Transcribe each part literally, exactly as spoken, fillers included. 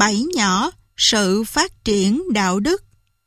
Bảy nhỏ, sự phát triển đạo đức.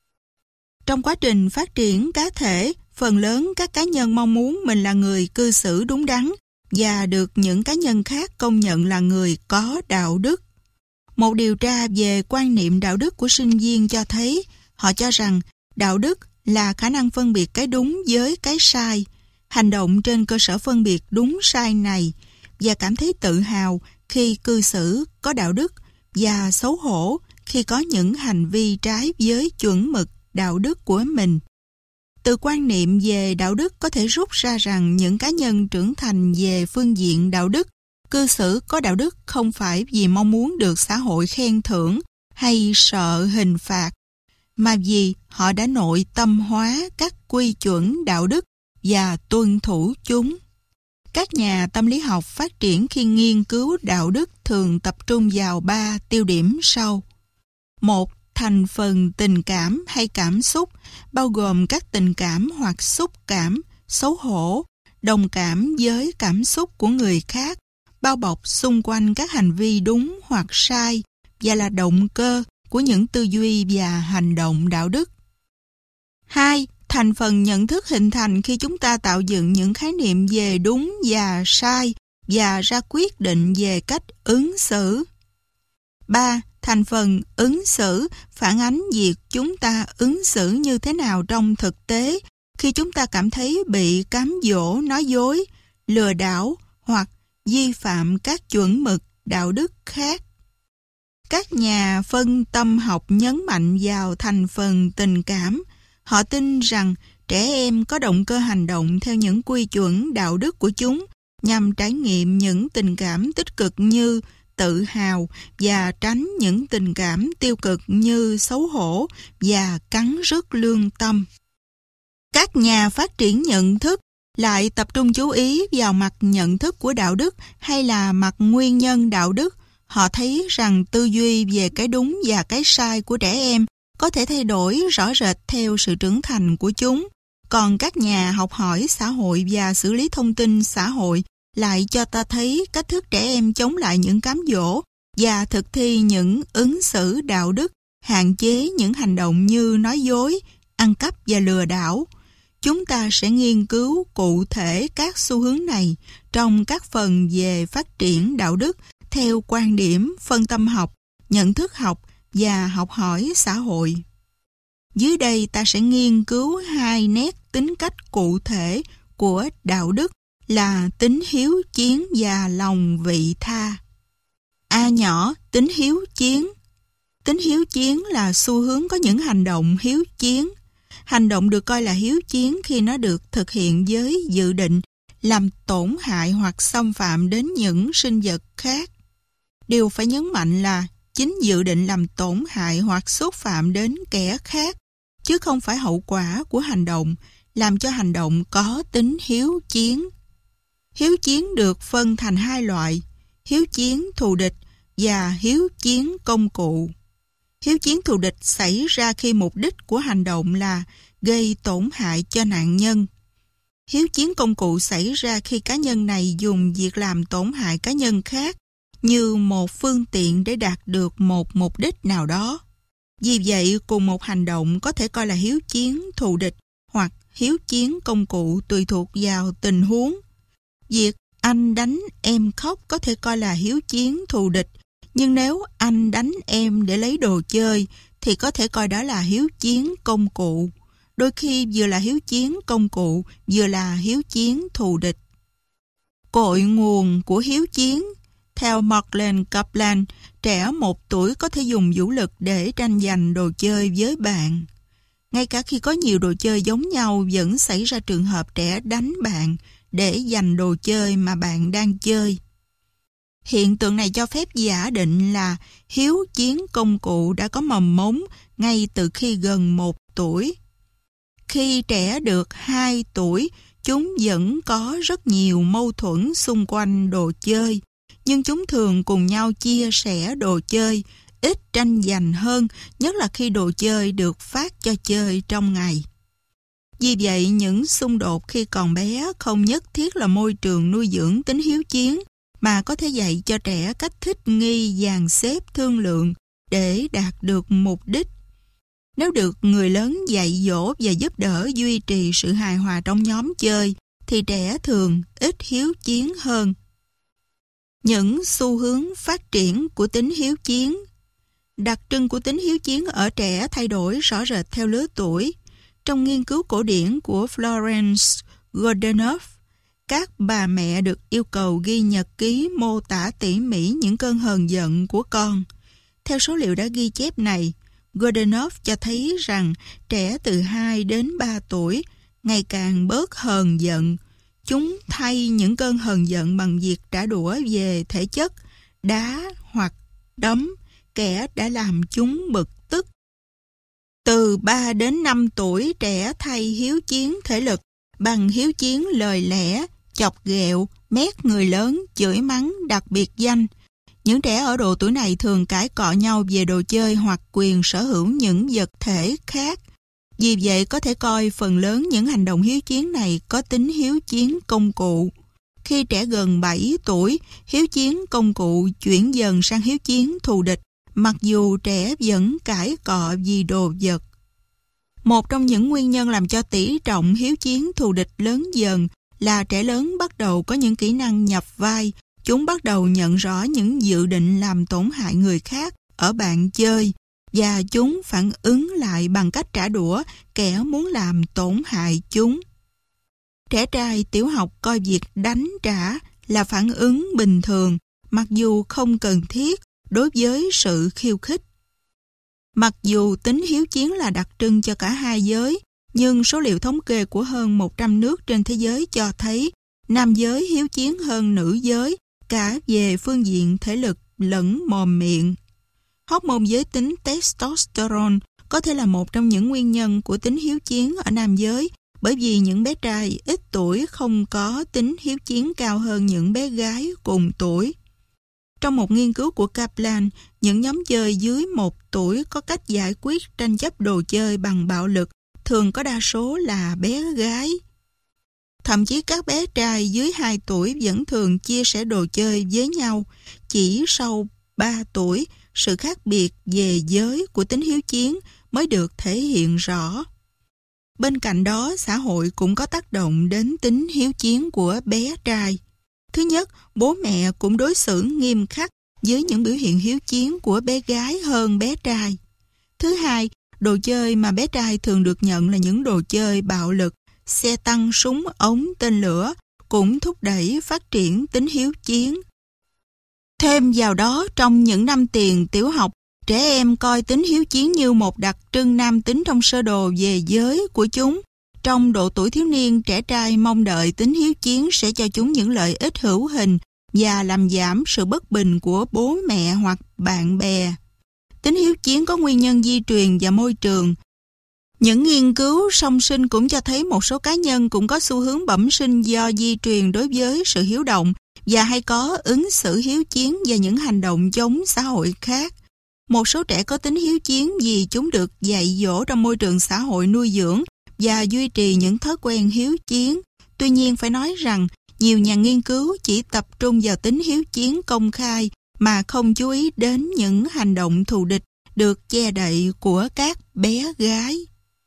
Trong quá trình phát triển cá thể, phần lớn các cá nhân mong muốn mình là người cư xử đúng đắn và được những cá nhân khác công nhận là người có đạo đức. Một điều tra về quan niệm đạo đức của sinh viên cho thấy họ cho rằng đạo đức là khả năng phân biệt cái đúng với cái sai, hành động trên cơ sở phân biệt đúng sai này và cảm thấy tự hào khi cư xử có đạo đức và xấu hổ khi có những hành vi trái với chuẩn mực đạo đức của mình. Từ quan niệm về đạo đức có thể rút ra rằng những cá nhân trưởng thành về phương diện đạo đức, cư xử có đạo đức không phải vì mong muốn được xã hội khen thưởng hay sợ hình phạt, mà vì họ đã nội tâm hóa các quy chuẩn đạo đức và tuân thủ chúng. Các nhà tâm lý học phát triển khi nghiên cứu đạo đức thường tập trung vào ba tiêu điểm sau. Một, thành phần tình cảm hay cảm xúc, bao gồm các tình cảm hoặc xúc cảm, xấu hổ, đồng cảm với cảm xúc của người khác, bao bọc xung quanh các hành vi đúng hoặc sai và là động cơ của những tư duy và hành động đạo đức. Hai, thành phần nhận thức hình thành khi chúng ta tạo dựng những khái niệm về đúng và sai và ra quyết định về cách ứng xử. Ba, thành phần ứng xử phản ánh việc chúng ta ứng xử như thế nào trong thực tế khi chúng ta cảm thấy bị cám dỗ, nói dối, lừa đảo hoặc vi phạm các chuẩn mực đạo đức khác. Các nhà phân tâm học nhấn mạnh vào thành phần tình cảm. Họ tin rằng trẻ em có động cơ hành động theo những quy chuẩn đạo đức của chúng nhằm trải nghiệm những tình cảm tích cực như tự hào và tránh những tình cảm tiêu cực như xấu hổ và cắn rứt lương tâm. Các nhà phát triển nhận thức lại tập trung chú ý vào mặt nhận thức của đạo đức hay là mặt nguyên nhân đạo đức. Họ thấy rằng tư duy về cái đúng và cái sai của trẻ em có thể thay đổi rõ rệt theo sự trưởng thành của chúng. Còn các nhà học hỏi xã hội và xử lý thông tin xã hội lại cho ta thấy cách thức trẻ em chống lại những cám dỗ và thực thi những ứng xử đạo đức, hạn chế những hành động như nói dối, ăn cắp và lừa đảo. Chúng ta sẽ nghiên cứu cụ thể các xu hướng này trong các phần về phát triển đạo đức theo quan điểm phân tâm học, nhận thức học và học hỏi xã hội. Dưới đây ta sẽ nghiên cứu hai nét tính cách cụ thể của đạo đức là tính hiếu chiến và lòng vị tha. A nhỏ, tính hiếu chiến. Tính hiếu chiến là xu hướng có những hành động hiếu chiến. Hành động được coi là hiếu chiến khi nó được thực hiện với dự định làm tổn hại hoặc xâm phạm đến những sinh vật khác. Điều phải nhấn mạnh là chính dự định làm tổn hại hoặc xúc phạm đến kẻ khác, chứ không phải hậu quả của hành động, làm cho hành động có tính hiếu chiến. Hiếu chiến được phân thành hai loại, hiếu chiến thù địch và hiếu chiến công cụ. Hiếu chiến thù địch xảy ra khi mục đích của hành động là gây tổn hại cho nạn nhân. Hiếu chiến công cụ xảy ra khi cá nhân này dùng việc làm tổn hại cá nhân khác như một phương tiện để đạt được một mục đích nào đó. Vì vậy, cùng một hành động có thể coi là hiếu chiến thù địch hoặc hiếu chiến công cụ tùy thuộc vào tình huống. Việc anh đánh em khóc có thể coi là hiếu chiến thù địch, nhưng nếu anh đánh em để lấy đồ chơi thì có thể coi đó là hiếu chiến công cụ. Đôi khi vừa là hiếu chiến công cụ, vừa là hiếu chiến thù địch. Cội nguồn của hiếu chiến. Theo Marlene Kaplan, trẻ một tuổi có thể dùng vũ lực để tranh giành đồ chơi với bạn. Ngay cả khi có nhiều đồ chơi giống nhau, vẫn xảy ra trường hợp trẻ đánh bạn để giành đồ chơi mà bạn đang chơi. Hiện tượng này cho phép giả định là hiếu chiến công cụ đã có mầm mống ngay từ khi gần một tuổi. Khi trẻ được hai tuổi, chúng vẫn có rất nhiều mâu thuẫn xung quanh đồ chơi, nhưng chúng thường cùng nhau chia sẻ đồ chơi, ít tranh giành hơn, nhất là khi đồ chơi được phát cho chơi trong ngày. Vì vậy, những xung đột khi còn bé không nhất thiết là môi trường nuôi dưỡng tính hiếu chiến, mà có thể dạy cho trẻ cách thích nghi, dàn xếp, thương lượng để đạt được mục đích. Nếu được người lớn dạy dỗ và giúp đỡ duy trì sự hài hòa trong nhóm chơi, thì trẻ thường ít hiếu chiến hơn. Những xu hướng phát triển của tính hiếu chiến. Đặc trưng của tính hiếu chiến ở trẻ thay đổi rõ rệt theo lứa tuổi. Trong nghiên cứu cổ điển của Florence Goldenough, các bà mẹ được yêu cầu ghi nhật ký mô tả tỉ mỉ những cơn hờn giận của con. Theo số liệu đã ghi chép này, Goldenough cho thấy rằng trẻ từ hai đến ba tuổi ngày càng bớt hờn giận. Chúng thay những cơn hờn giận bằng việc trả đũa về thể chất, đá hoặc đấm kẻ đã làm chúng bực tức. Từ ba đến năm tuổi, trẻ thay hiếu chiến thể lực bằng hiếu chiến lời lẽ, chọc ghẹo, mét người lớn, chửi mắng, đặt biệt danh. Những trẻ ở độ tuổi này thường cãi cọ nhau về đồ chơi hoặc quyền sở hữu những vật thể khác. Vì vậy có thể coi phần lớn những hành động hiếu chiến này có tính hiếu chiến công cụ. Khi trẻ gần bảy tuổi, hiếu chiến công cụ chuyển dần sang hiếu chiến thù địch, mặc dù trẻ vẫn cãi cọ vì đồ vật. Một trong những nguyên nhân làm cho tỷ trọng hiếu chiến thù địch lớn dần là trẻ lớn bắt đầu có những kỹ năng nhập vai. Chúng bắt đầu nhận rõ những dự định làm tổn hại người khác ở bạn chơi, và chúng phản ứng lại bằng cách trả đũa kẻ muốn làm tổn hại chúng. Trẻ trai tiểu học coi việc đánh trả là phản ứng bình thường, mặc dù không cần thiết đối với sự khiêu khích. Mặc dù tính hiếu chiến là đặc trưng cho cả hai giới, nhưng số liệu thống kê của hơn một trăm nước trên thế giới cho thấy nam giới hiếu chiến hơn nữ giới, cả về phương diện thể lực lẫn mồm miệng. Hormone giới tính testosterone có thể là một trong những nguyên nhân của tính hiếu chiến ở nam giới, bởi vì những bé trai ít tuổi không có tính hiếu chiến cao hơn những bé gái cùng tuổi. Trong một nghiên cứu của Kaplan, những nhóm chơi dưới một tuổi có cách giải quyết tranh chấp đồ chơi bằng bạo lực, thường có đa số là bé gái. Thậm chí các bé trai dưới hai tuổi vẫn thường chia sẻ đồ chơi với nhau. Chỉ sau ba tuổi, sự khác biệt về giới của tính hiếu chiến mới được thể hiện rõ. Bên cạnh đó, xã hội cũng có tác động đến tính hiếu chiến của bé trai. Thứ nhất, bố mẹ cũng đối xử nghiêm khắc với những biểu hiện hiếu chiến của bé gái hơn bé trai. Thứ hai, đồ chơi mà bé trai thường được nhận là những đồ chơi bạo lực, xe tăng, súng ống, tên lửa, cũng thúc đẩy phát triển tính hiếu chiến. Thêm vào đó, trong những năm tiền tiểu học, trẻ em coi tính hiếu chiến như một đặc trưng nam tính trong sơ đồ về giới của chúng. Trong độ tuổi thiếu niên, trẻ trai mong đợi tính hiếu chiến sẽ cho chúng những lợi ích hữu hình và làm giảm sự bất bình của bố mẹ hoặc bạn bè. Tính hiếu chiến có nguyên nhân di truyền và môi trường. Những nghiên cứu song sinh cũng cho thấy một số cá nhân cũng có xu hướng bẩm sinh do di truyền đối với sự hiếu động và hay có ứng xử hiếu chiến và những hành động chống xã hội khác. Một số trẻ có tính hiếu chiến vì chúng được dạy dỗ trong môi trường xã hội nuôi dưỡng và duy trì những thói quen hiếu chiến. Tuy nhiên phải nói rằng nhiều nhà nghiên cứu chỉ tập trung vào tính hiếu chiến công khai mà không chú ý đến những hành động thù địch được che đậy của các bé gái.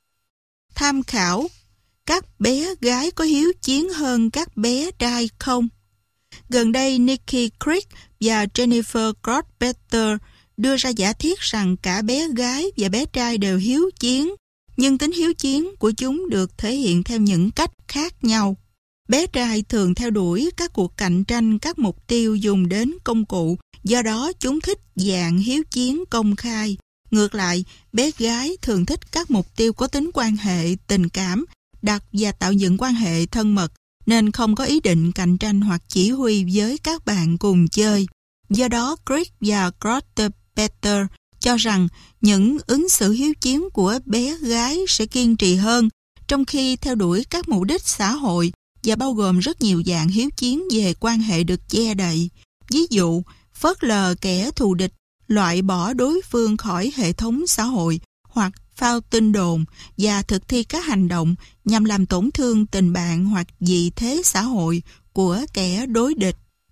Tham khảo: các bé gái có hiếu chiến hơn các bé trai không? Gần đây, Nikki Crick và Jennifer Grossbetter đưa ra giả thiết rằng cả bé gái và bé trai đều hiếu chiến, nhưng tính hiếu chiến của chúng được thể hiện theo những cách khác nhau. Bé trai thường theo đuổi các cuộc cạnh tranh, các mục tiêu dùng đến công cụ, do đó chúng thích dạng hiếu chiến công khai. Ngược lại, bé gái thường thích các mục tiêu có tính quan hệ, tình cảm, đặt và tạo dựng quan hệ thân mật, nên không có ý định cạnh tranh hoặc chỉ huy với các bạn cùng chơi. Do đó, Crick và Grossbetter cho rằng những ứng xử hiếu chiến của bé gái sẽ kiên trì hơn, trong khi theo đuổi các mục đích xã hội và bao gồm rất nhiều dạng hiếu chiến về quan hệ được che đậy. Ví dụ, phớt lờ kẻ thù địch, loại bỏ đối phương khỏi hệ thống xã hội hoặc phao tin đồn và thực thi các hành động nhằm làm tổn thương tình bạn hoặc vị thế xã hội của kẻ đối địch.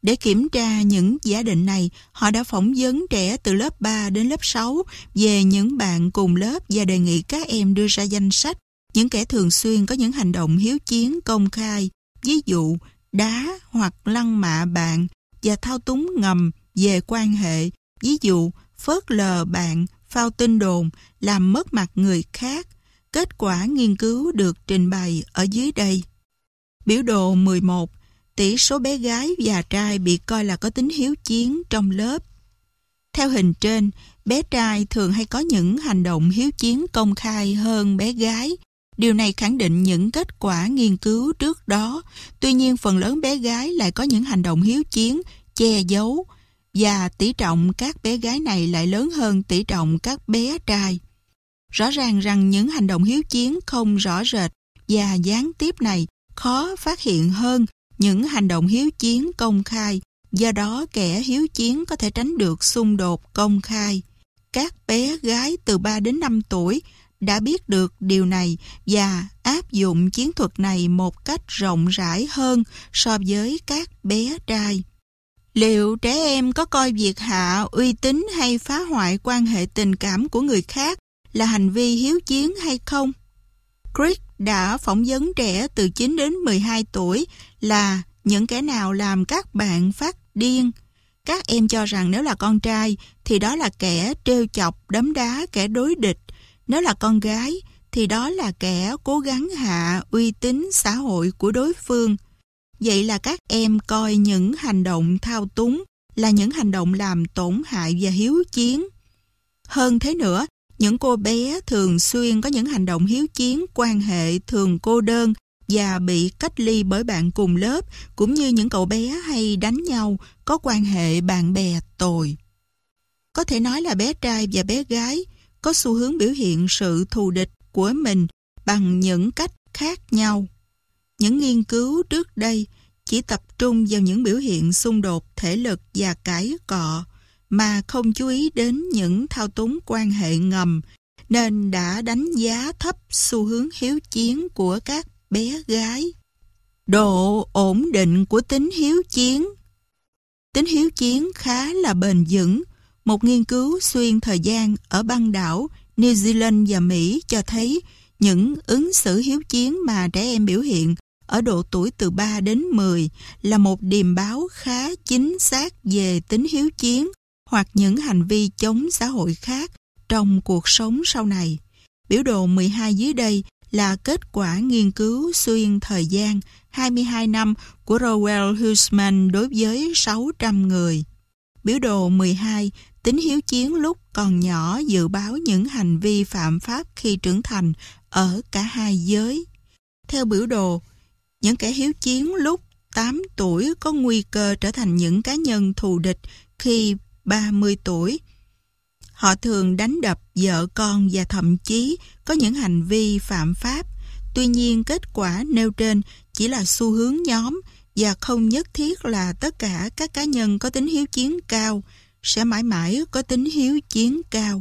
Để kiểm tra những giả định này, họ đã phỏng vấn trẻ từ lớp ba đến lớp sáu về những bạn cùng lớp và đề nghị các em đưa ra danh sách những kẻ thường xuyên có những hành động hiếu chiến công khai, ví dụ đá hoặc lăng mạ bạn, và thao túng ngầm về quan hệ, ví dụ phớt lờ bạn, phao tin đồn, làm mất mặt người khác. Kết quả nghiên cứu được trình bày ở dưới đây. Biểu đồ mười một. Tỷ số bé gái và trai bị coi là có tính hiếu chiến trong lớp. Theo hình trên, bé trai thường hay có những hành động hiếu chiến công khai hơn bé gái. Điều này khẳng định những kết quả nghiên cứu trước đó. Tuy nhiên, phần lớn bé gái lại có những hành động hiếu chiến che giấu, và tỷ trọng các bé gái này lại lớn hơn tỷ trọng các bé trai. Rõ ràng rằng những hành động hiếu chiến không rõ rệt và gián tiếp này khó phát hiện hơn những hành động hiếu chiến công khai, do đó kẻ hiếu chiến có thể tránh được xung đột công khai. Các bé gái từ ba đến năm tuổi đã biết được điều này và áp dụng chiến thuật này một cách rộng rãi hơn so với các bé trai. Liệu trẻ em có coi việc hạ uy tín hay phá hoại quan hệ tình cảm của người khác là hành vi hiếu chiến hay không? Crick đã phỏng vấn trẻ từ chín đến mười hai tuổi là những kẻ nào làm các bạn phát điên. Các em cho rằng nếu là con trai thì đó là kẻ trêu chọc đấm đá kẻ đối địch. Nếu là con gái thì đó là kẻ cố gắng hạ uy tín xã hội của đối phương. Vậy là các em coi những hành động thao túng là những hành động làm tổn hại và hiếu chiến. Hơn thế nữa, những cô bé thường xuyên có những hành động hiếu chiến quan hệ thường cô đơn và bị cách ly bởi bạn cùng lớp, cũng như những cậu bé hay đánh nhau có quan hệ bạn bè tồi. Có thể nói là bé trai và bé gái có xu hướng biểu hiện sự thù địch của mình bằng những cách khác nhau. Những nghiên cứu trước đây chỉ tập trung vào những biểu hiện xung đột thể lực và cãi cọ, mà không chú ý đến những thao túng quan hệ ngầm, nên đã đánh giá thấp xu hướng hiếu chiến của các bé gái. Độ ổn định của tính hiếu chiến. Tính hiếu chiến khá là bền vững. Một nghiên cứu xuyên thời gian ở băng đảo New Zealand và Mỹ cho thấy những ứng xử hiếu chiến mà trẻ em biểu hiện ở độ tuổi từ ba đến mười là một điềm báo khá chính xác về tính hiếu chiến hoặc những hành vi chống xã hội khác trong cuộc sống sau này. Biểu đồ mười hai dưới đây là kết quả nghiên cứu xuyên thời gian hai mươi hai năm của Rowell Huseman đối với sáu trăm người. Biểu đồ mười hai, tính hiếu chiến lúc còn nhỏ dự báo những hành vi phạm pháp khi trưởng thành ở cả hai giới. Theo biểu đồ, những kẻ hiếu chiến lúc tám tuổi có nguy cơ trở thành những cá nhân thù địch khi ba mươi tuổi. Họ thường đánh đập vợ con và thậm chí có những hành vi phạm pháp. Tuy nhiên, kết quả nêu trên chỉ là xu hướng nhóm và không nhất thiết là tất cả các cá nhân có tính hiếu chiến cao sẽ mãi mãi có tính hiếu chiến cao.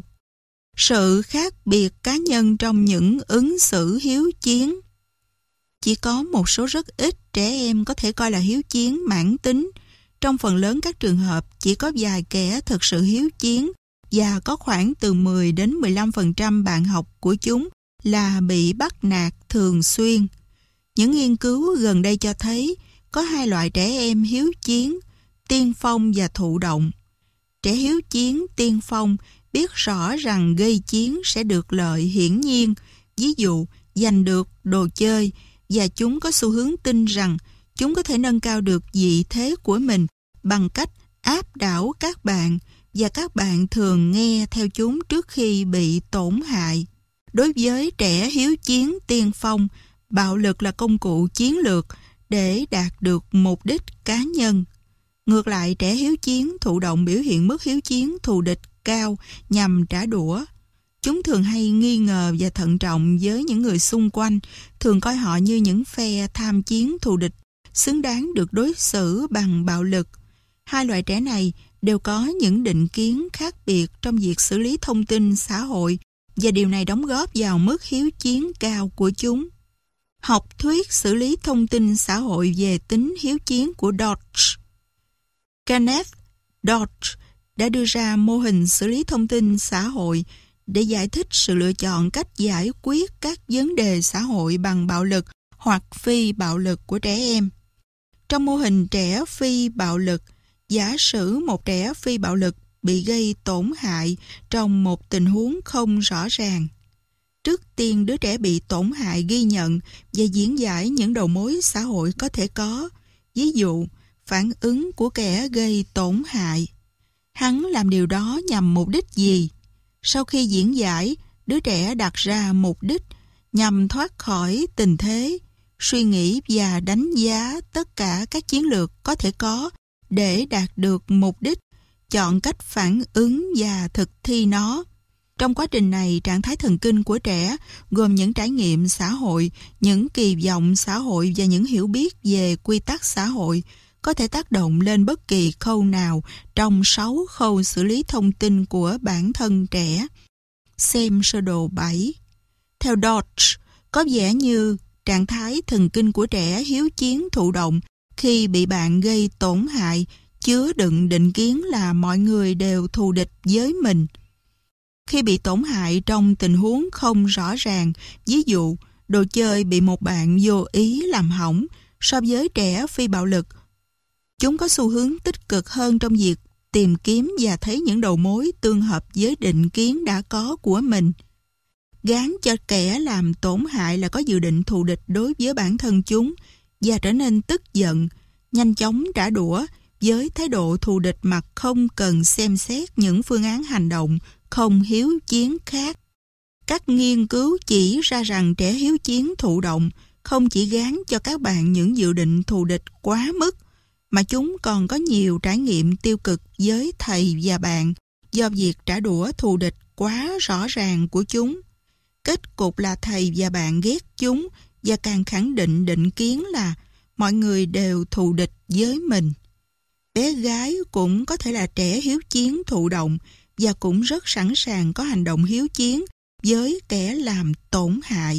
Sự khác biệt cá nhân trong những ứng xử hiếu chiến. Chỉ có một số rất ít trẻ em có thể coi là hiếu chiến mãn tính. Trong phần lớn các trường hợp, chỉ có vài kẻ thực sự hiếu chiến và có khoảng từ mười đến mười lăm phần trăm bạn học của chúng là bị bắt nạt thường xuyên. Những nghiên cứu gần đây cho thấy có hai loại trẻ em hiếu chiến, tiên phong và thụ động. Trẻ hiếu chiến tiên phong biết rõ rằng gây chiến sẽ được lợi hiển nhiên, ví dụ giành được đồ chơi, và chúng có xu hướng tin rằng chúng có thể nâng cao được vị thế của mình bằng cách áp đảo các bạn, và các bạn thường nghe theo chúng trước khi bị tổn hại. Đối với trẻ hiếu chiến tiên phong, bạo lực là công cụ chiến lược để đạt được mục đích cá nhân. Ngược lại, trẻ hiếu chiến thụ động biểu hiện mức hiếu chiến thù địch cao nhằm trả đũa. Chúng thường hay nghi ngờ và thận trọng với những người xung quanh, thường coi họ như những phe tham chiến thù địch, xứng đáng được đối xử bằng bạo lực. Hai loại trẻ này đều có những định kiến khác biệt trong việc xử lý thông tin xã hội, và điều này đóng góp vào mức hiếu chiến cao của chúng. Học thuyết xử lý thông tin xã hội về tính hiếu chiến của Dodge. Kenneth Dodge đã đưa ra mô hình xử lý thông tin xã hội để giải thích sự lựa chọn cách giải quyết các vấn đề xã hội bằng bạo lực hoặc phi bạo lực của trẻ em. Trong mô hình trẻ phi bạo lực, giả sử một trẻ phi bạo lực bị gây tổn hại trong một tình huống không rõ ràng. Trước tiên, đứa trẻ bị tổn hại ghi nhận và diễn giải những đầu mối xã hội có thể có. Ví dụ, phản ứng của kẻ gây tổn hại. Hắn làm điều đó nhằm mục đích gì? Sau khi diễn giải, đứa trẻ đặt ra mục đích nhằm thoát khỏi tình thế, suy nghĩ và đánh giá tất cả các chiến lược có thể có để đạt được mục đích, chọn cách phản ứng và thực thi nó. Trong quá trình này, trạng thái thần kinh của trẻ gồm những trải nghiệm xã hội, những kỳ vọng xã hội và những hiểu biết về quy tắc xã hội có thể tác động lên bất kỳ khâu nào trong sáu khâu xử lý thông tin của bản thân trẻ. Xem sơ đồ bảy. Theo Dodge, có vẻ như trạng thái thần kinh của trẻ hiếu chiến thụ động khi bị bạn gây tổn hại chứa đựng định kiến là mọi người đều thù địch với mình. Khi bị tổn hại trong tình huống không rõ ràng, ví dụ đồ chơi bị một bạn vô ý làm hỏng, so với trẻ phi bạo lực, chúng có xu hướng tích cực hơn trong việc tìm kiếm và thấy những đầu mối tương hợp với định kiến đã có của mình. Gán cho kẻ làm tổn hại là có dự định thù địch đối với bản thân chúng và trở nên tức giận, nhanh chóng trả đũa với thái độ thù địch mà không cần xem xét những phương án hành động không hiếu chiến khác. Các nghiên cứu chỉ ra rằng trẻ hiếu chiến thụ động không chỉ gán cho các bạn những dự định thù địch quá mức, mà chúng còn có nhiều trải nghiệm tiêu cực với thầy và bạn do việc trả đũa thù địch quá rõ ràng của chúng. Kết cục là thầy và bạn ghét chúng và càng khẳng định định kiến là mọi người đều thù địch với mình. Bé gái cũng có thể là trẻ hiếu chiến thụ động và cũng rất sẵn sàng có hành động hiếu chiến với kẻ làm tổn hại.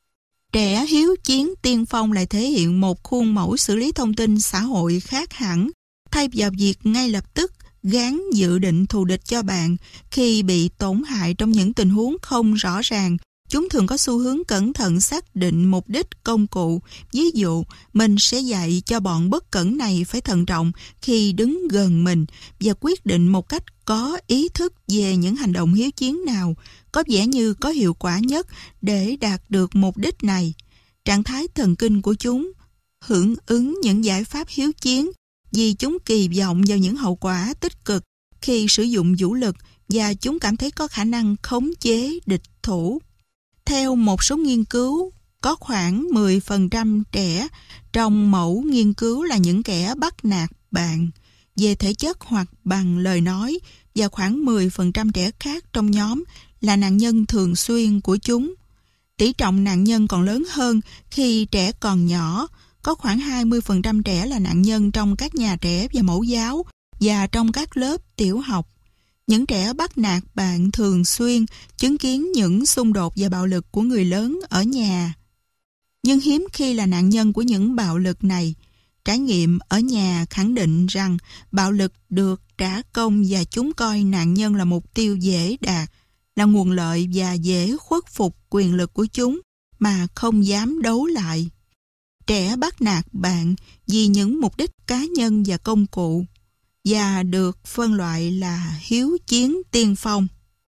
Trẻ hiếu chiến tiên phong lại thể hiện một khuôn mẫu xử lý thông tin xã hội khác hẳn, thay vào việc ngay lập tức gán dự định thù địch cho bạn khi bị tổn hại trong những tình huống không rõ ràng. Chúng thường có xu hướng cẩn thận xác định mục đích công cụ. Ví dụ, mình sẽ dạy cho bọn bất cẩn này phải thận trọng khi đứng gần mình và quyết định một cách có ý thức về những hành động hiếu chiến nào có vẻ như có hiệu quả nhất để đạt được mục đích này. Trạng thái thần kinh của chúng hưởng ứng những giải pháp hiếu chiến vì chúng kỳ vọng vào những hậu quả tích cực khi sử dụng vũ lực và chúng cảm thấy có khả năng khống chế địch thủ. Theo một số nghiên cứu, có khoảng mười phần trăm trẻ trong mẫu nghiên cứu là những kẻ bắt nạt bạn về thể chất hoặc bằng lời nói, và khoảng mười phần trăm trẻ khác trong nhóm là nạn nhân thường xuyên của chúng. Tỷ trọng nạn nhân còn lớn hơn khi trẻ còn nhỏ, có khoảng hai mươi phần trăm trẻ là nạn nhân trong các nhà trẻ và mẫu giáo và trong các lớp tiểu học. Những trẻ bắt nạt bạn thường xuyên chứng kiến những xung đột và bạo lực của người lớn ở nhà, nhưng hiếm khi là nạn nhân của những bạo lực này. Trải nghiệm ở nhà khẳng định rằng bạo lực được trả công và chúng coi nạn nhân là mục tiêu dễ đạt, là nguồn lợi và dễ khuất phục quyền lực của chúng mà không dám đấu lại. Trẻ bắt nạt bạn vì những mục đích cá nhân và công cụ và được phân loại là hiếu chiến tiên phong.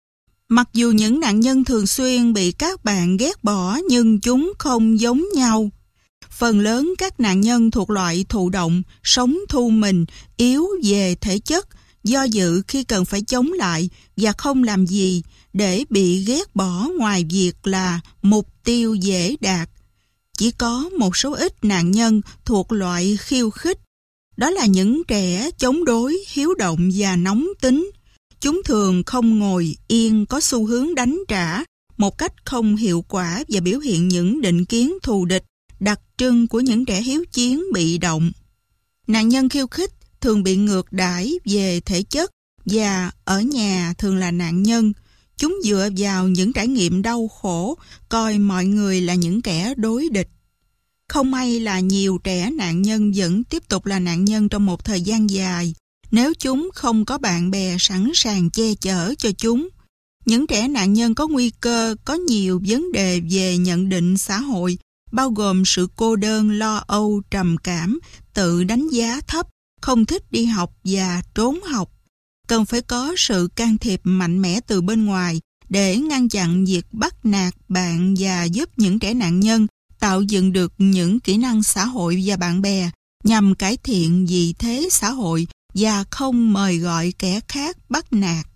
Mặc dù những nạn nhân thường xuyên bị các bạn ghét bỏ nhưng chúng không giống nhau. Phần lớn các nạn nhân thuộc loại thụ động, sống thu mình, yếu về thể chất, do dự khi cần phải chống lại và không làm gì để bị ghét bỏ ngoài việc là mục tiêu dễ đạt. Chỉ có một số ít nạn nhân thuộc loại khiêu khích. Đó là những trẻ chống đối, hiếu động và nóng tính. Chúng thường không ngồi yên, có xu hướng đánh trả một cách không hiệu quả và biểu hiện những định kiến thù địch đặc trưng của những trẻ hiếu chiến bị động. Nạn nhân khiêu khích thường bị ngược đãi về thể chất và ở nhà thường là nạn nhân. Chúng dựa vào những trải nghiệm đau khổ, coi mọi người là những kẻ đối địch. Không may là nhiều trẻ nạn nhân vẫn tiếp tục là nạn nhân trong một thời gian dài. nếu chúng không có bạn bè sẵn sàng che chở cho chúng. Những trẻ nạn nhân có nguy cơ có nhiều vấn đề về nhận định xã hội, bao gồm sự cô đơn, lo âu, trầm cảm, tự đánh giá thấp, không thích đi học và trốn học. Cần phải có sự can thiệp mạnh mẽ từ bên ngoài để ngăn chặn việc bắt nạt bạn và giúp những trẻ nạn nhân tạo dựng được những kỹ năng xã hội và bạn bè nhằm cải thiện vị thế xã hội và không mời gọi kẻ khác bắt nạt.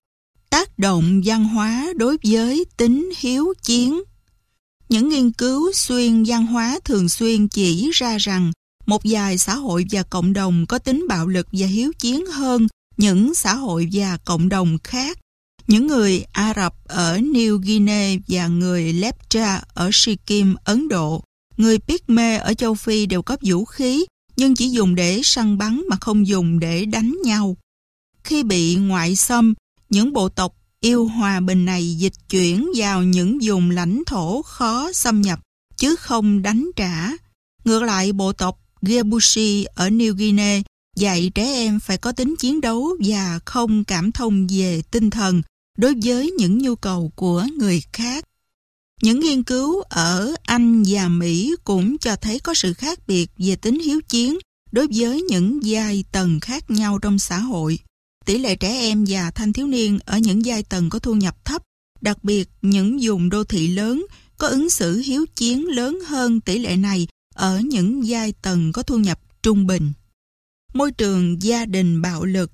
Tác động văn hóa đối với tính hiếu chiến. Những nghiên cứu xuyên văn hóa thường xuyên chỉ ra rằng một vài xã hội và cộng đồng có tính bạo lực và hiếu chiến hơn những xã hội và cộng đồng khác. Những người Ả Rập ở New Guinea và người Lepcha ở Sikkim, Ấn Độ, người Pygmy ở châu Phi đều có vũ khí, nhưng chỉ dùng để săn bắn mà không dùng để đánh nhau. Khi bị ngoại xâm, những bộ tộc yêu hòa bình này dịch chuyển vào những vùng lãnh thổ khó xâm nhập, chứ không đánh trả. Ngược lại, bộ tộc Gebushi ở New Guinea dạy trẻ em phải có tính chiến đấu và không cảm thông về tinh thần đối với những nhu cầu của người khác. Những nghiên cứu ở Anh và Mỹ cũng cho thấy có sự khác biệt về tính hiếu chiến đối với những giai tầng khác nhau trong xã hội. Tỷ lệ trẻ em và thanh thiếu niên ở những giai tầng có thu nhập thấp, đặc biệt những vùng đô thị lớn, có ứng xử hiếu chiến lớn hơn tỷ lệ này ở những giai tầng có thu nhập trung bình. Môi trường gia đình bạo lực.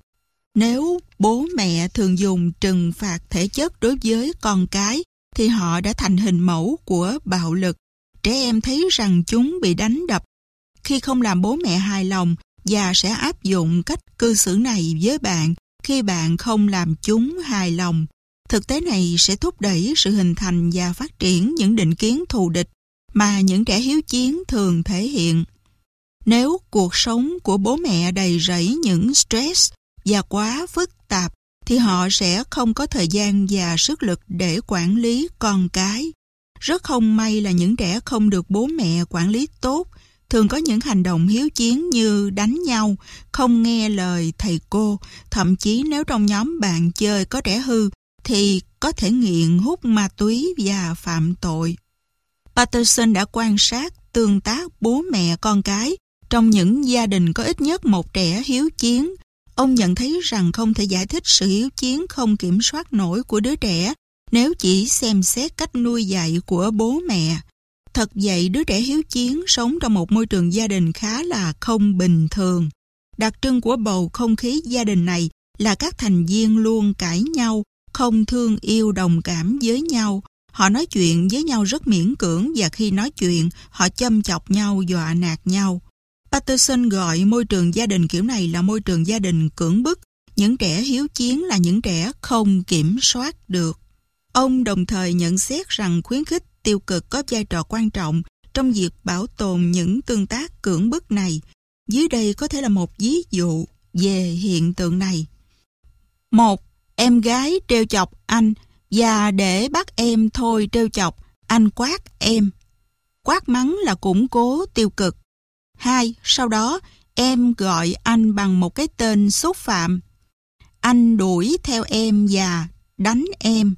Nếu bố mẹ thường dùng trừng phạt thể chất đối với con cái, thì họ đã thành hình mẫu của bạo lực. Trẻ em thấy rằng chúng bị đánh đập khi không làm bố mẹ hài lòng và sẽ áp dụng cách cư xử này với bạn khi bạn không làm chúng hài lòng. Thực tế này sẽ thúc đẩy sự hình thành và phát triển những định kiến thù địch mà những trẻ hiếu chiến thường thể hiện. Nếu cuộc sống của bố mẹ đầy rẫy những stress và quá phức tạp, thì họ sẽ không có thời gian và sức lực để quản lý con cái. Rất không may là những trẻ không được bố mẹ quản lý tốt, thường có những hành động hiếu chiến như đánh nhau, không nghe lời thầy cô, thậm chí nếu trong nhóm bạn chơi có trẻ hư, thì có thể nghiện hút ma túy và phạm tội. Patterson đã quan sát tương tác bố mẹ con cái trong những gia đình có ít nhất một trẻ hiếu chiến. Ông nhận thấy rằng không thể giải thích sự hiếu chiến không kiểm soát nổi của đứa trẻ nếu chỉ xem xét cách nuôi dạy của bố mẹ. Thật vậy, đứa trẻ hiếu chiến sống trong một môi trường gia đình khá là không bình thường. Đặc trưng của bầu không khí gia đình này là các thành viên luôn cãi nhau, không thương yêu đồng cảm với nhau. Họ nói chuyện với nhau rất miễn cưỡng và khi nói chuyện, họ châm chọc nhau, dọa nạt nhau. Patterson gọi môi trường gia đình kiểu này là môi trường gia đình cưỡng bức. Những trẻ hiếu chiến là những trẻ không kiểm soát được. Ông đồng thời nhận xét rằng khuyến khích tiêu cực có vai trò quan trọng trong việc bảo tồn những tương tác cưỡng bức này. Dưới đây có thể là một ví dụ về hiện tượng này. Một, em gái trêu chọc anh và để bắt em thôi trêu chọc, anh quát em. Quát mắng là củng cố tiêu cực. Hai, sau đó em gọi anh bằng một cái tên xúc phạm. Anh đuổi theo em và đánh em.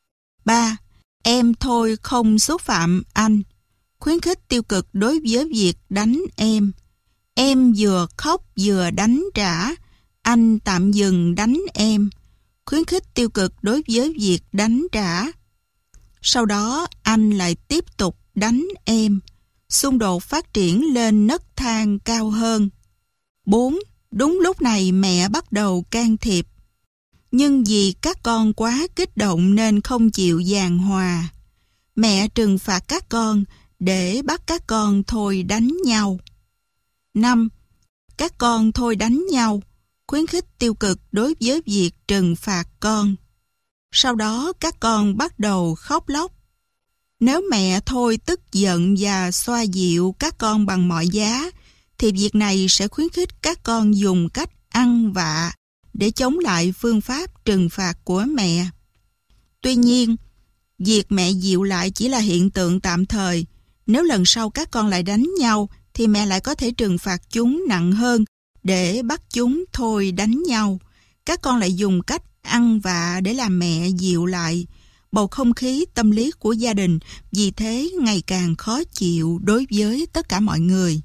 Ba, em thôi không xúc phạm anh. Khuyến khích tiêu cực đối với việc đánh em. Em vừa khóc vừa đánh trả. Anh tạm dừng đánh em. Khuyến khích tiêu cực đối với việc đánh trả. Sau đó anh lại tiếp tục đánh em. Xung đột phát triển lên nấc thang cao hơn. Bốn, đúng lúc này mẹ bắt đầu can thiệp. Nhưng vì các con quá kích động nên không chịu giảng hòa. Mẹ trừng phạt các con để bắt các con thôi đánh nhau. Năm, các con thôi đánh nhau. Khuyến khích tiêu cực đối với việc trừng phạt con. Sau đó các con bắt đầu khóc lóc. Nếu mẹ thôi tức giận và xoa dịu các con bằng mọi giá, thì việc này sẽ khuyến khích các con dùng cách ăn vạ để chống lại phương pháp trừng phạt của mẹ. Tuy nhiên, việc mẹ dịu lại chỉ là hiện tượng tạm thời. Nếu lần sau các con lại đánh nhau, thì mẹ lại có thể trừng phạt chúng nặng hơn để bắt chúng thôi đánh nhau. Các con lại dùng cách ăn vạ để làm mẹ dịu lại. Bầu không khí tâm lý của gia đình vì thế ngày càng khó chịu đối với tất cả mọi người.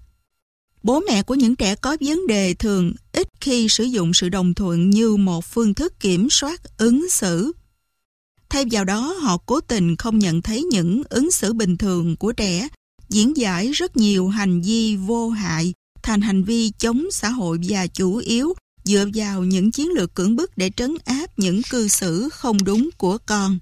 Bố mẹ của những trẻ có vấn đề thường ít khi sử dụng sự đồng thuận như một phương thức kiểm soát ứng xử. Thay vào đó, họ cố tình không nhận thấy những ứng xử bình thường của trẻ, diễn giải rất nhiều hành vi vô hại thành hành vi chống xã hội và chủ yếu dựa vào những chiến lược cưỡng bức để trấn áp những cư xử không đúng của con.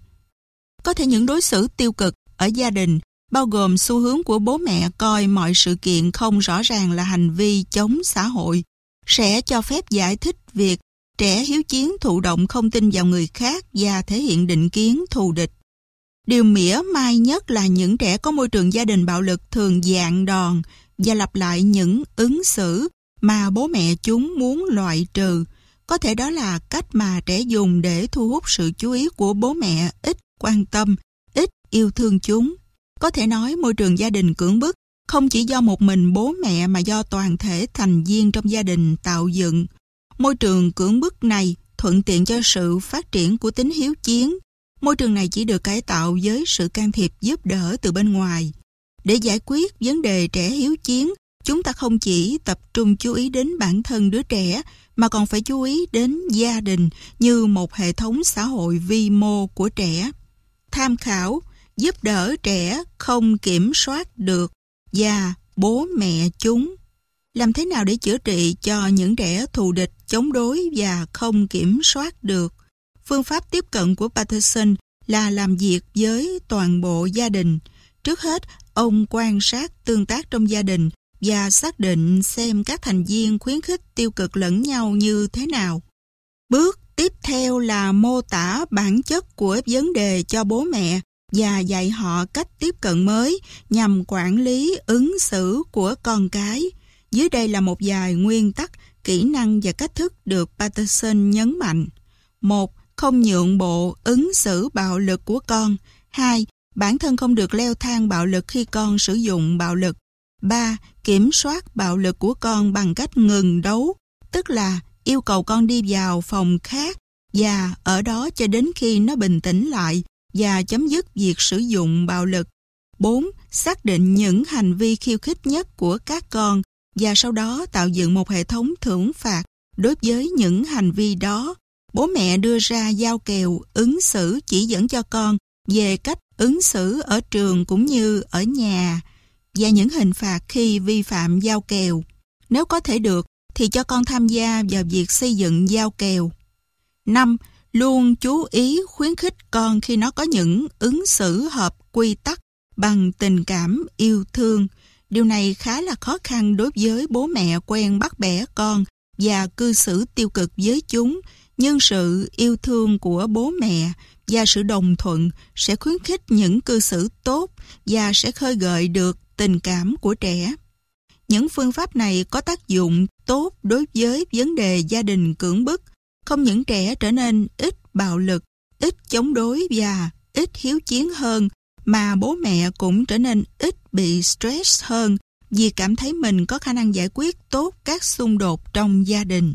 Có thể những đối xử tiêu cực ở gia đình bao gồm xu hướng của bố mẹ coi mọi sự kiện không rõ ràng là hành vi chống xã hội, sẽ cho phép giải thích việc trẻ hiếu chiến thụ động không tin vào người khác và thể hiện định kiến thù địch. Điều mỉa mai nhất là những trẻ có môi trường gia đình bạo lực thường dạn đòn và lặp lại những ứng xử mà bố mẹ chúng muốn loại trừ. Có thể đó là cách mà trẻ dùng để thu hút sự chú ý của bố mẹ ít quan tâm, ít yêu thương chúng. Có thể nói môi trường gia đình cưỡng bức không chỉ do một mình bố mẹ mà do toàn thể thành viên trong gia đình tạo dựng. Môi trường cưỡng bức này thuận tiện cho sự phát triển của tính hiếu chiến. Môi trường này chỉ được cải tạo với sự can thiệp giúp đỡ từ bên ngoài. Để giải quyết vấn đề trẻ hiếu chiến, chúng ta không chỉ tập trung chú ý đến bản thân đứa trẻ, mà còn phải chú ý đến gia đình như một hệ thống xã hội vi mô của trẻ. Tham khảo, giúp đỡ trẻ không kiểm soát được và bố mẹ chúng. Làm thế nào để chữa trị cho những trẻ thù địch, chống đối và không kiểm soát được? Phương pháp tiếp cận của Patterson là làm việc với toàn bộ gia đình. Trước hết, ông quan sát tương tác trong gia đình và xác định xem các thành viên khuyến khích tiêu cực lẫn nhau như thế nào. Bước tiếp theo là mô tả bản chất của vấn đề cho bố mẹ và dạy họ cách tiếp cận mới nhằm quản lý ứng xử của con cái. Dưới đây là một vài nguyên tắc, kỹ năng và cách thức được Patterson nhấn mạnh. một. Không nhượng bộ ứng xử bạo lực của con. hai. Bản thân không được leo thang bạo lực khi con sử dụng bạo lực. ba. Kiểm soát bạo lực của con bằng cách ngừng đấu, tức là yêu cầu con đi vào phòng khác và ở đó cho đến khi nó bình tĩnh lại và chấm dứt việc sử dụng bạo lực. bốn. Xác định những hành vi khiêu khích nhất của các con và sau đó tạo dựng một hệ thống thưởng phạt đối với những hành vi đó. Bố mẹ đưa ra giao kèo ứng xử chỉ dẫn cho con về cách ứng xử ở trường cũng như ở nhà và những hình phạt khi vi phạm giao kèo. Nếu có thể được thì cho con tham gia vào việc xây dựng giao kèo. năm. Luôn chú ý khuyến khích con khi nó có những ứng xử hợp quy tắc bằng tình cảm yêu thương. Điều này khá là khó khăn đối với bố mẹ quen bắt bẻ con và cư xử tiêu cực với chúng, nhưng sự yêu thương của bố mẹ và sự đồng thuận sẽ khuyến khích những cư xử tốt và sẽ khơi gợi được tình cảm của trẻ. Những phương pháp này có tác dụng tốt đối với vấn đề gia đình cưỡng bức. Không những trẻ trở nên ít bạo lực, ít chống đối và ít hiếu chiến hơn, mà bố mẹ cũng trở nên ít bị stress hơn vì cảm thấy mình có khả năng giải quyết tốt các xung đột trong gia đình.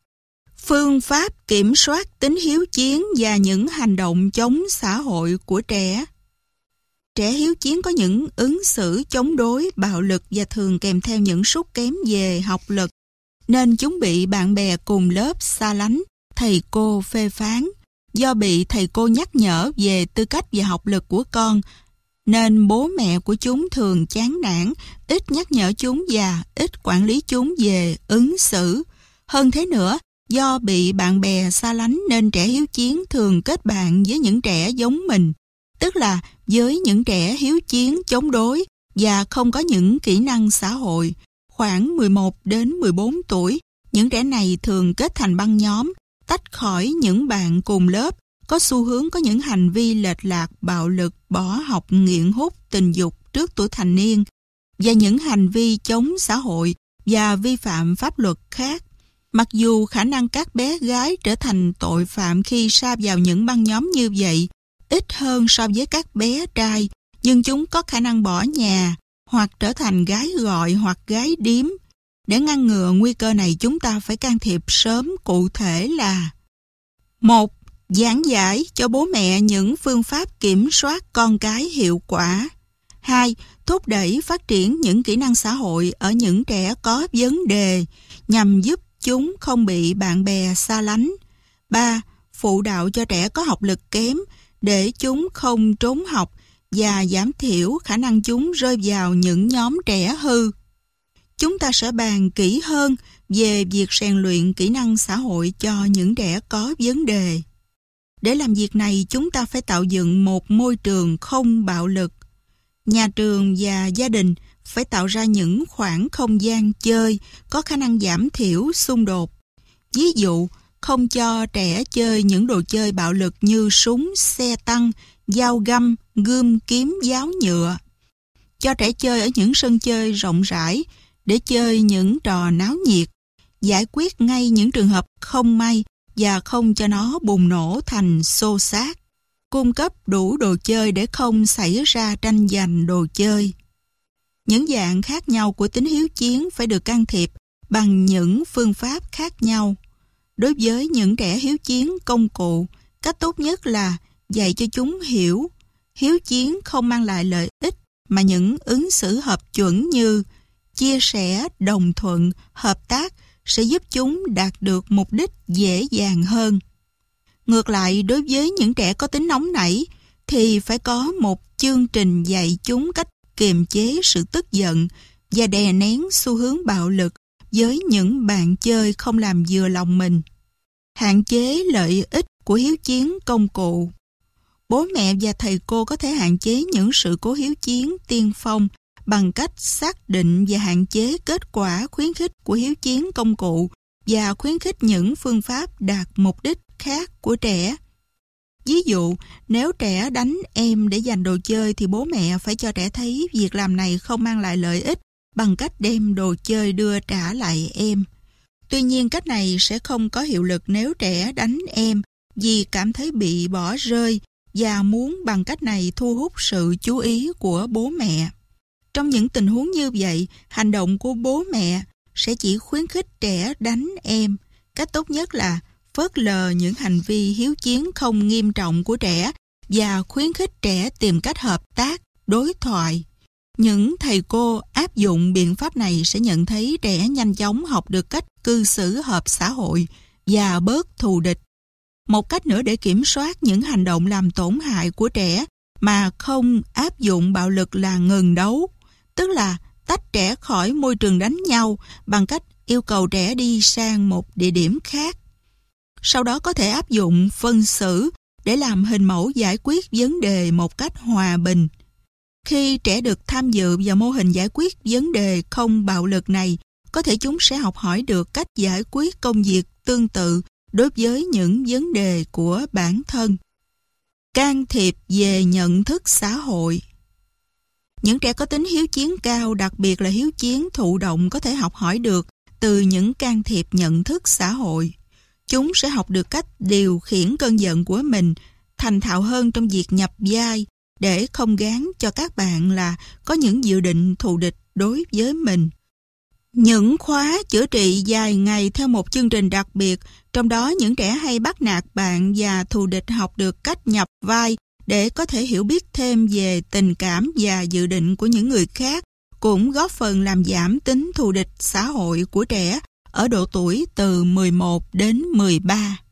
Phương pháp kiểm soát tính hiếu chiến và những hành động chống xã hội của trẻ. Trẻ hiếu chiến có những ứng xử chống đối, bạo lực và thường kèm theo những sút kém về học lực, nên chúng bị bạn bè cùng lớp xa lánh, thầy cô phê phán. Do bị thầy cô nhắc nhở về tư cách và học lực của con, nên bố mẹ của chúng thường chán nản, ít nhắc nhở chúng và ít quản lý chúng về ứng xử. Hơn thế nữa, do bị bạn bè xa lánh nên trẻ hiếu chiến thường kết bạn với những trẻ giống mình, tức là với những trẻ hiếu chiến chống đối và không có những kỹ năng xã hội. Khoảng mười một đến mười bốn tuổi, những trẻ này thường kết thành băng nhóm, tách khỏi những bạn cùng lớp, có xu hướng có những hành vi lệch lạc, bạo lực, bỏ học, nghiện hút, tình dục trước tuổi thành niên và những hành vi chống xã hội và vi phạm pháp luật khác. Mặc dù khả năng các bé gái trở thành tội phạm khi sa vào những băng nhóm như vậy ít hơn so với các bé trai, nhưng chúng có khả năng bỏ nhà hoặc trở thành gái gọi hoặc gái điếm. Để ngăn ngừa nguy cơ này, chúng ta phải can thiệp sớm, cụ thể là: một. Giảng giải cho bố mẹ những phương pháp kiểm soát con cái hiệu quả. Hai. Thúc đẩy phát triển những kỹ năng xã hội ở những trẻ có vấn đề nhằm giúp chúng không bị bạn bè xa lánh. Ba. Phụ đạo cho trẻ có học lực kém để chúng không trốn học và giảm thiểu khả năng chúng rơi vào những nhóm trẻ hư. Chúng ta sẽ bàn kỹ hơn về việc rèn luyện kỹ năng xã hội cho những trẻ có vấn đề. Để làm việc này, chúng ta phải tạo dựng một môi trường không bạo lực. Nhà trường và gia đình phải tạo ra những khoảng không gian chơi có khả năng giảm thiểu xung đột. Ví dụ, không cho trẻ chơi những đồ chơi bạo lực như súng, xe tăng, dao găm, gươm, kiếm, giáo nhựa. Cho trẻ chơi ở những sân chơi rộng rãi để chơi những trò náo nhiệt, giải quyết ngay những trường hợp không may và không cho nó bùng nổ thành xô xát. Cung cấp đủ đồ chơi để không xảy ra tranh giành đồ chơi. Những dạng khác nhau của tính hiếu chiến phải được can thiệp bằng những phương pháp khác nhau. Đối với những trẻ hiếu chiến công cụ, cách tốt nhất là dạy cho chúng hiểu hiếu chiến không mang lại lợi ích mà những ứng xử hợp chuẩn như chia sẻ, đồng thuận, hợp tác sẽ giúp chúng đạt được mục đích dễ dàng hơn. Ngược lại, đối với những trẻ có tính nóng nảy thì phải có một chương trình dạy chúng cách kiềm chế sự tức giận và đè nén xu hướng bạo lực với những bạn chơi không làm vừa lòng mình. Hạn chế lợi ích của hiếu chiến công cụ. Bố mẹ và thầy cô có thể hạn chế những sự cố hiếu chiến tiên phong bằng cách xác định và hạn chế kết quả khuyến khích của hiếu chiến công cụ và khuyến khích những phương pháp đạt mục đích khác của trẻ. Ví dụ, nếu trẻ đánh em để giành đồ chơi thì bố mẹ phải cho trẻ thấy việc làm này không mang lại lợi ích bằng cách đem đồ chơi đưa trả lại em. Tuy nhiên, cách này sẽ không có hiệu lực nếu trẻ đánh em vì cảm thấy bị bỏ rơi và muốn bằng cách này thu hút sự chú ý của bố mẹ. Trong những tình huống như vậy, hành động của bố mẹ sẽ chỉ khuyến khích trẻ đánh em. Cách tốt nhất là phớt lờ những hành vi hiếu chiến không nghiêm trọng của trẻ và khuyến khích trẻ tìm cách hợp tác, đối thoại. Những thầy cô áp dụng biện pháp này sẽ nhận thấy trẻ nhanh chóng học được cách cư xử hợp xã hội và bớt thù địch. Một cách nữa để kiểm soát những hành động làm tổn hại của trẻ mà không áp dụng bạo lực là ngừng đấu, tức là tách trẻ khỏi môi trường đánh nhau bằng cách yêu cầu trẻ đi sang một địa điểm khác. Sau đó có thể áp dụng phân xử để làm hình mẫu giải quyết vấn đề một cách hòa bình. Khi trẻ được tham dự vào mô hình giải quyết vấn đề không bạo lực này, có thể chúng sẽ học hỏi được cách giải quyết công việc tương tự đối với những vấn đề của bản thân. Can thiệp về nhận thức xã hội. Những trẻ có tính hiếu chiến cao, đặc biệt là hiếu chiến thụ động, có thể học hỏi được từ những can thiệp nhận thức xã hội. Chúng sẽ học được cách điều khiển cơn giận của mình, thành thạo hơn trong việc nhập vai, để không gán cho các bạn là có những dự định thù địch đối với mình. Những khóa chữa trị dài ngày theo một chương trình đặc biệt, trong đó những trẻ hay bắt nạt bạn và thù địch học được cách nhập vai để có thể hiểu biết thêm về tình cảm và dự định của những người khác, cũng góp phần làm giảm tính thù địch xã hội của trẻ ở độ tuổi từ mười một đến mười ba.